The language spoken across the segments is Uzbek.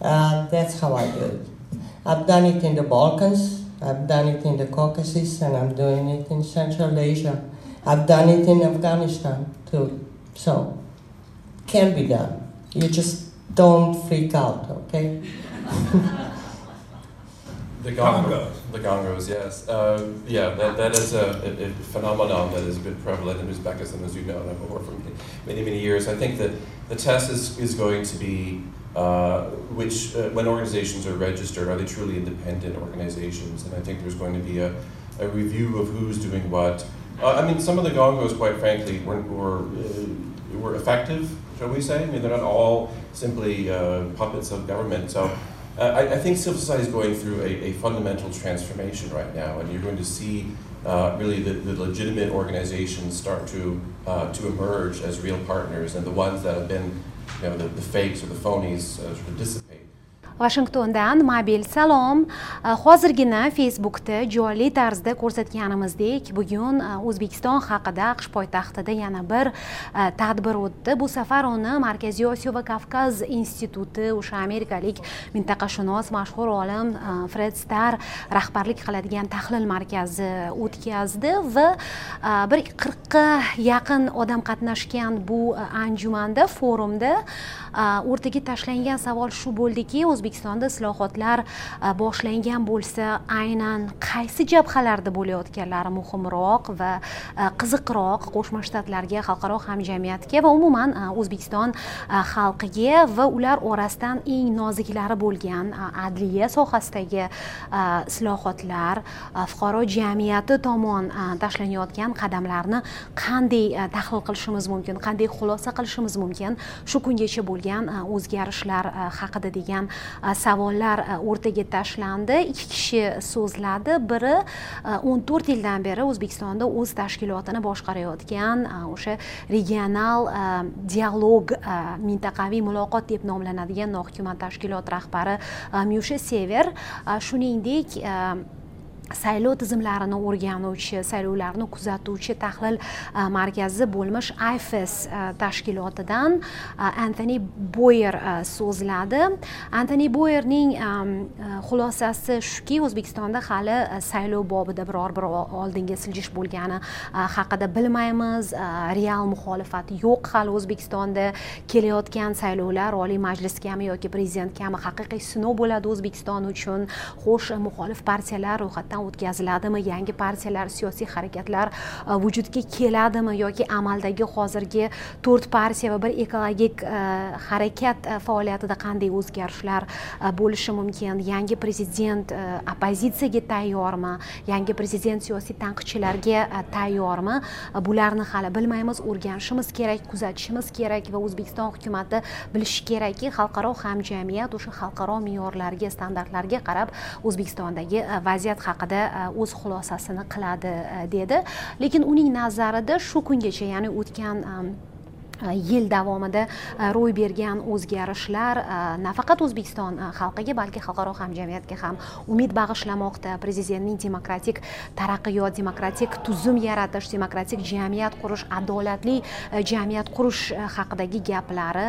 That's how I do it. I've done it in the Balkans, I've done it in the Caucasus, and I'm doing it in Central Asia. I've done it in Afghanistan too. So, can be done. You just don't freak out, okay? The Gongos, yes. That is a phenomenon that has been prevalent in Uzbekistan, as you know, for many, many years. I think that the test is going to be when organizations are registered, are they truly independent organizations? And I think there's going to be a review of who's doing what. Some of the Gongos, quite frankly, were effective, shall we say? They're not all simply puppets of government. So I think civil society is going through a fundamental transformation right now, and you're going to see really the legitimate organizations start to emerge as real partners, and the ones that have been, the fakes or the phonies sort of dissipate. Washingtondan mobil salom. Hozirgina Facebookda jonli tarzda ko'rsatganimizdek, bugun O'zbekiston haqida AQSh poytaxtida yana bir tadbir o'tdi. Bu safar uni Markaziy Osiyo va Kavkaz instituti, o'sha amerikalik mintaqashunos mashhur olim Fred Starr rahbarlik qiladigan tahlil markazi o'tkazdi va bir 40 ga yaqin odam qatnashgan bu anjumanda, forumda o'rtaga tashlangan savol shu bo'ldiki, O'zbekistonda islohotlar boshlangan bo'lsa, aynan qaysi jabhalarda bo'layotganlari muhimroq va qiziqroq Qo'shma Shtatlarga, xalqaro hamjamiyatga va umuman O'zbekiston xalqiga va ular orasidan eng noziklari bo'lgan adliya sohasidagi islohotlar, fuqaro jamiyati tomon tashlanayotgan qadamlarni qanday tahlil qilishimiz mumkin, qanday xulosa qilishimiz mumkin, shu kungacha bo'lgan o'zgarishlar haqida degan savollar o'rtaga tashlandi. 2 kishi so'zladi. Biri 14 yildan beri O'zbekistonda o'z tashkilotini boshqarayotgan o'sha regional dialog, mintaqaviy muloqot deb nomlanadigan nohukumat tashkilot rahbari Myusha Sever, shuningdek saylov tizimlarini o'rganuvchi, saylovlarni kuzatuvchi tahlil markazi bo'lmish IFES tashkilotidan Anthony Boyer so'zladi. Anthony Boyerning xulosasi shuki, O'zbekistonda hali saylov bobida biror bir oldinga siljish bo'lgani haqida bilmaymiz. Real muxolifat yo'q hali O'zbekistonda. Kelayotgan saylovlar Oliy Majliskami yoki prezidentkami haqiqiy sinov bo'ladi O'zbekiston uchun. Xo'sh, muxolif partiyalar ro'yxatdan o'tkaziladimi, yangi partiyalar, siyosiy harakatlar vujudga keladimi yoki amaldagi hozirgi 4 partiya va bir ekologik harakat faoliyatida qanday o'zgarishlar bo'lishi mumkin? Yangi prezident oppozitsiyaga tayyormi? Yangi prezident siyosiy tanqidchilarga tayyormi? Bularni hali bilmaymiz, o'rganishimiz kerak, kuzatishimiz kerak va O'zbekiston hukumati bilishi kerakki, xalqaro hamjamiyat o'sha xalqaro me'yorlarga, standartlarga qarab O'zbekistondagi vaziyat haqida o'z xulosasini qiladi dedi. Lekin uning nazarida shu kungacha, ya'ni o'tgan yil davomida ro'y bergan o'zgarishlar nafaqat O'zbekiston xalqiga, balki xalqaro hamjamiyatga ham umid bag'ishlamoqda. Prezidentning demokratik taraqqiyot, demokratik tuzum yaratish, demokratik jamiyat qurish, adolatli jamiyat qurish haqidagi gaplari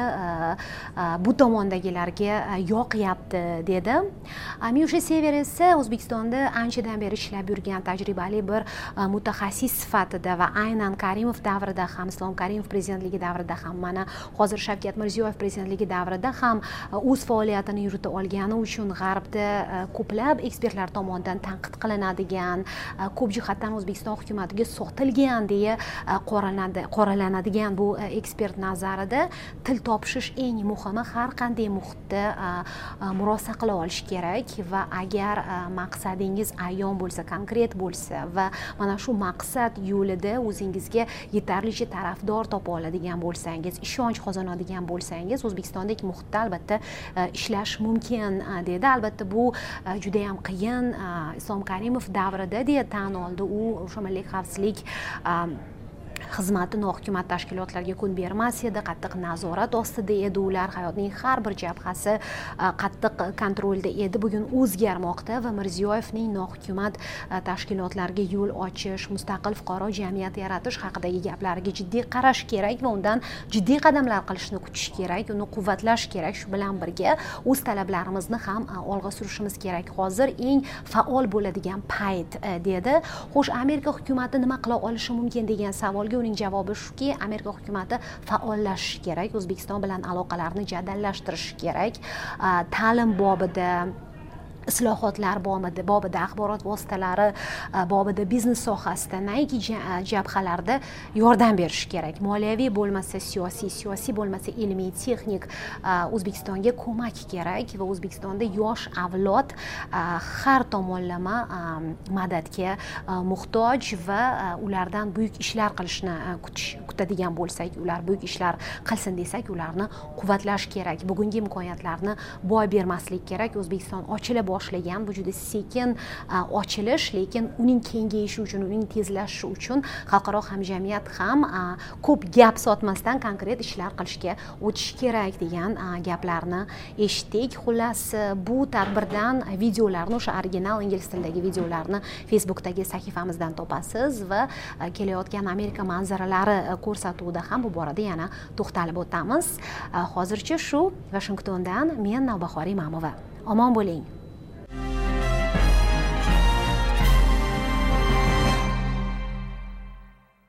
bu tomondagilarga yoqyapti dedi. Myusha Sever esa O'zbekistonda anchadan beri ishlab yurgan tajribali bir mutaxassis sifatida va aynan Karimov davrida ham, Islom Karimov prezidentligi davrida ham, mana hozir Shavkat Mirziyoyev prezidentligi davrida ham o'z faoliyatini yurita olgani uchun G'arbda ko'plab ekspertlar tomonidan tanqid qilinadigan, ko'p jihatdan O'zbekiston hukumatiga sotilgan deya qoralanadigan bu ekspert nazarida til topishish eng muhimi. Har qanday muhitda murosa qila olish kerak va agar maqsadingiz ayon bo'lsa, konkret bo'lsa va mana shu maqsad yo'lida o'zingizga yetarlicha tarafdor topa oladigan bo'lsangiz, ishonch qozonadigan bo'lsangiz, O'zbekistondagi muhitda albatta ishlash mumkin dedi. Albatta bu juda ham qiyin. Islom Karimov davrida deya tan oldi u o'sha milliy xavfsizlik xizmati nohukumat tashkilotlarga ko'n bermas edi, qattiq nazorat ostida edi ular, hayotning har bir jabhasi qattiq kontrolda edi. Bugun o'zgarmoqda va Mirziyoyevning nohukumat tashkilotlarga yo'l ochish, mustaqil fuqaro jamiyat yaratish haqidagi gaplariga jiddiy qarash kerak va undan jiddiy qadamlar qilishni kutish kerak, uni quvvatlash kerak. Shu bilan birga o'z talablarimizni ham olg'a surishimiz kerak. Hozir eng faol bo'ladigan payt dedi. Xo'sh, Amerika hukumati nima qila olishi mumkin degan savolga uning javobi shuki, Amerika hukumati faollashishi kerak, O'zbekiston bilan aloqalarni jadallashtirishi kerak, ta'lim bobida, islohotlar bobida, axborot vositalari bobida, biznes sohasida, naiki jabhalarda yordam berish kerak. Moliyaviy bo'lmasa siyosiy bo'lmasa ilmiy, texnik O'zbekistonga ko'mak kerak va O'zbekistonda yosh avlod har tomonlama madadga muhtoj va ulardan buyuk ishlar qilishni kutadigan bo'lsak, ular buyuk ishlar qilsin desak, ularni quvvatlash kerak. Bugungi imkoniyatlarni boy bermaslik kerak. O'zbekiston ochila boshlagan, bu juda sekin ochilish, lekin uning kengayishi uchun, uning tezlashishi uchun xalqaro hamjamiyat ham ko'p gap sotmasdan konkret ishlar qilishga o'tish kerak degan gaplarni eshitdik. Xullas, bu tadbirdan videolarni, o'sha original ingliz tilidagi videolarni Facebookdagi sahifamizdan topasiz va kelayotgan Amerika manzaralari ko'rsatuvida ham bu borada yana to'xtalib o'tamiz. Hozircha shu. Vashingtondan men Navbahor Imamova. Omon bo'ling.